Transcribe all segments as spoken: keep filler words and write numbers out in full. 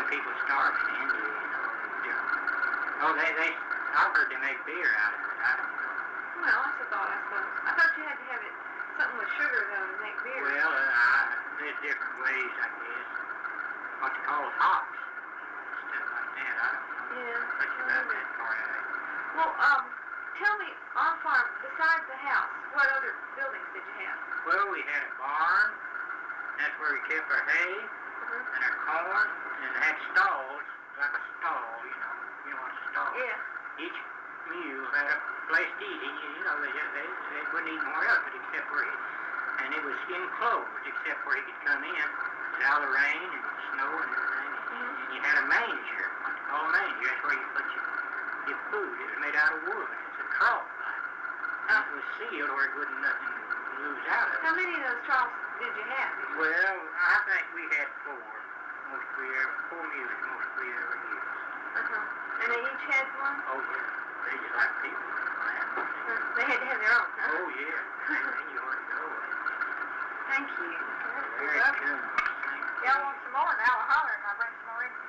people starving in India, you know. Yeah. Oh, they, they, I've heard they make beer out of it. I don't know. Well, that's a thought, I suppose. I thought you had to have it, something with sugar, though, to make beer. Well, uh, I, there's different ways, I guess. What they call hops. Stuff like that. I don't know Yeah. much about that part of it. Well, um, tell me, on farm, besides the house, what other buildings did you have? Well, we had a barn. That's where we kept our hay Mm-hmm. and our corn, and it had stalls, like a stall, you know. You know what a stall is? Yeah. Each mule had a place to eat. You, you know, they, they, they wouldn't eat more of it except where he, and it was enclosed except where he could come in without the rain and the snow and everything. Mm-hmm. And you had a manger, what they call a manger. That's where you put your, your food. It was made out of wood. It's a trough, like. And it was sealed where it wouldn't nothing lose out of it. How many of those troughs did you have? Well, I think we had four. Most we ever, four mules, most we ever used. Uh-huh. And they each had one? Oh, yeah. They just like people. Uh, they had to have their own, huh? Oh, yeah. And then you ought to know it. Thank you. Here it comes. Y'all want some more? Now I'll holler and I'll bring some more in.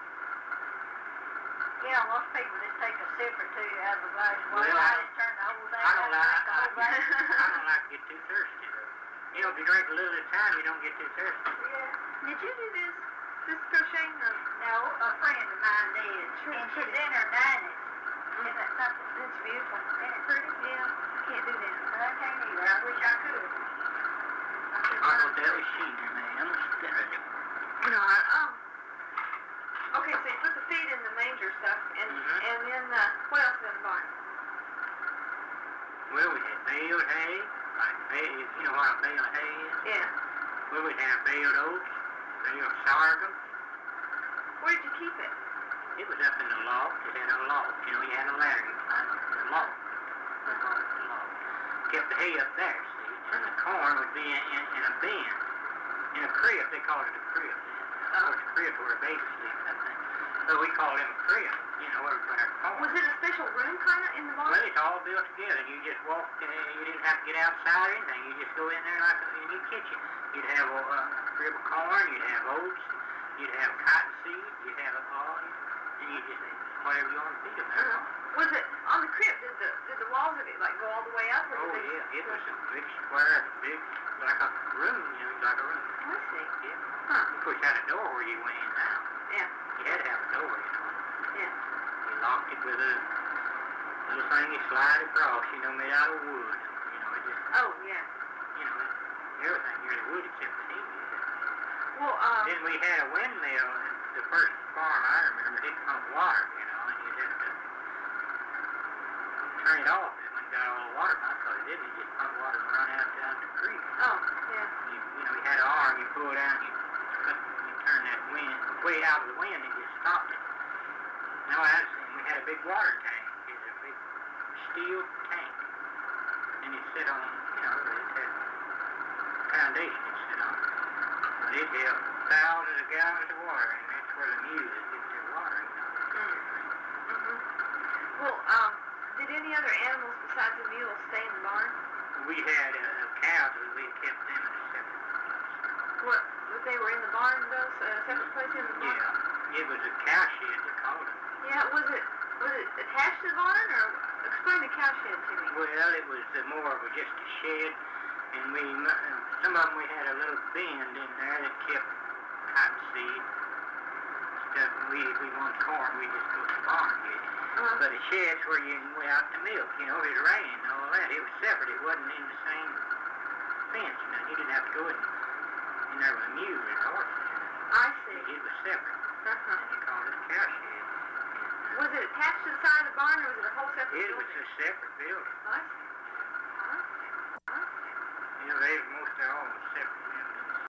You know, most people just take a sip or two out of the glass. Well, Well, I I- just turn the whole thing I don't out and like, drink the I, whole glass. I don't like to get too thirsty, though. You know, if you drink a little at a time, you don't get too thirsty. Yeah. Did you do this, this crocheting? Or? No, a friend of mine did. And she's in her nineties. Isn't that something? That's beautiful. Isn't it pretty? Yeah, I can't do that. But I can't either. I wish I could. I could I learn know that to. was she, man. No, I, um, okay, so you put the feed in the manger stuff, and, Mhm. and then, uh, what else is in the barn? Well, we had baled hay, like bale, you know what a baled hay is? Yeah. Well, we'd have baled oats, baled sorghum. Where did you keep it? It was up in the loft. It had a loft. You know, you had a ladder. You climbed up in the loft. We called it the loft. Kept the hay up there, see? And the corn would be in, in, in a bin. In a crib. They called it a crib then. Of course, a crib where a baby sleeps, I think. So we called them a crib. You know, where we put our corn. Was it a special room kind of in the barn? Well, it's all built together. You just walked, uh, you didn't have to get outside or anything. You just go in there like in your kitchen. You'd have a uh, crib of corn, you'd have oats, you'd have cottonseed, you'd have all, and you just, whatever you want to feed them there. Uh-huh. Was it, on the crib, did the, did the walls of it, like, go all the way up? Or Oh, did they, yeah, it was a big square, big, like a room, you know, like a room. I see. Yeah. Huh. Of course, you had a door where you went in now. Yeah, You had to have a door, you know. yeah. You locked it with a little thing you slide across, you know, made out of wood. You know, it just, Oh, yeah. you know, it, everything here is wood except the heat. Well, um, Then we had a windmill in the first farm I remember. It pumped water, you know, and you'd have to turn it off. It wouldn't got all the water pump, because it didn't. It just pumped water and run out down the creek. oh, yeah. You, you know, you had an arm, you pull it out, you, cut, you turn that wind, way out of the wind, and just stopped it. Now, I was, and we had a big water tank. It was a big steel tank. And it sit on, you know, it had foundation it sit on. But it held thousands of gallons of water, and that's where the mules get their water, you know. Mm-hmm. Well, um, did any other animals besides the mules stay in the barn? We had uh, cows, but we kept them in a separate place. What, but they were in the barn, those, uh, separate place in the barn? Yeah, it was a cow shed, they called it. Yeah, was it, was it attached to the barn, or explain the cow shed to me? Well, it was uh, more of a, just a shed, and we, uh, some of them we had a little bin in there that kept cottonseed stuff. We, if we wanted corn, we just go to the barn and get it. Uh-huh. But the shed's where you went out to milk, you know, if it was raining and all that. It was separate. It wasn't in the same fence, you know. You didn't have to go in, in there with a mule and horses. I see. It was separate. Uh-huh. And you called it a cow shed. Was it attached to the side of the barn, or was it a whole separate It was building? a separate building. I see. I see. I see. You know, they most of all was separate.